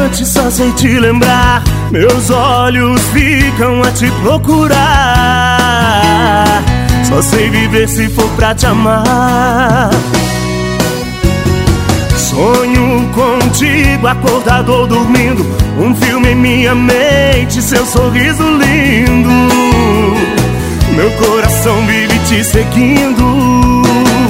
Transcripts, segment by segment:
instante só sei te lembrar. Meus olhos ficam a te procurar. Só sei viver se for pra te amar. Sonho contigo, acordado ou dormindo, um filme em minha mente, seu sorriso lindo. Meu coração vive te seguindo.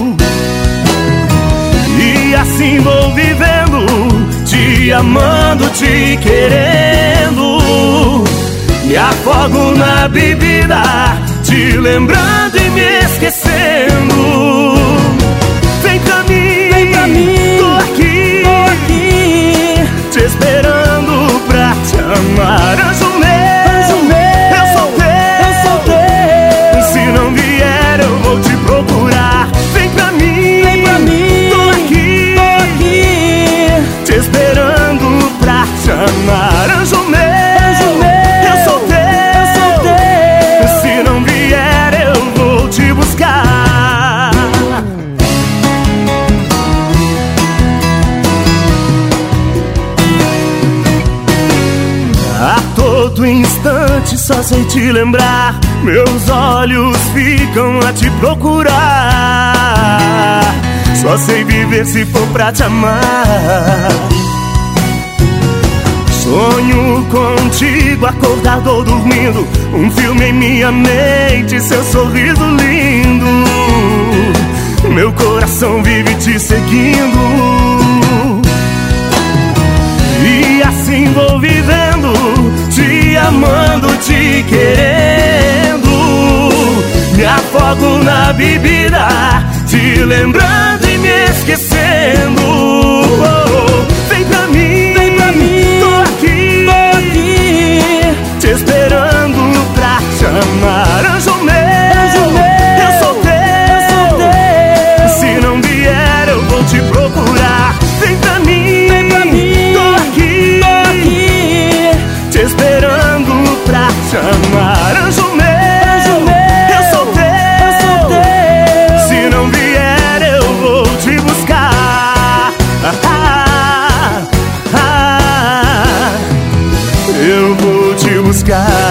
E assim vou vivendo, te amando, te querendo. Me afogo na bebida, te lembrando e me esquecendo. Vem pra mim, tô aqui, te esperando pra te amar. Anjo meu, eu sou teu. Se não vier eu vou te procurar. Vem pra mim, tô aqui, te esperando pra te amar. Anjo meu, eu sou teu. Se não vier eu vou te buscar. A todo instante só sei te lembrar. Meus olhos ficam a te procurar. Só sei viver se for pra te amar. Sonho contigo, acordado ou dormindo, um filme em minha mente, seu sorriso lindo. Meu coração vive te seguindo. E assim vou vivendo, te amando, te querendo. Me afogo na bebida, te lembrando e me esquecendo. Vem pra mim, tô aqui, te esperando pra te amar. Anjo meu, eu sou teu. Se não vier eu vou te procurar. Vem pra mim, tô aqui, te esperando pra te amar. Anjo meu, eu sou teu. Se não vier eu vou te buscar. Eu vou te buscar.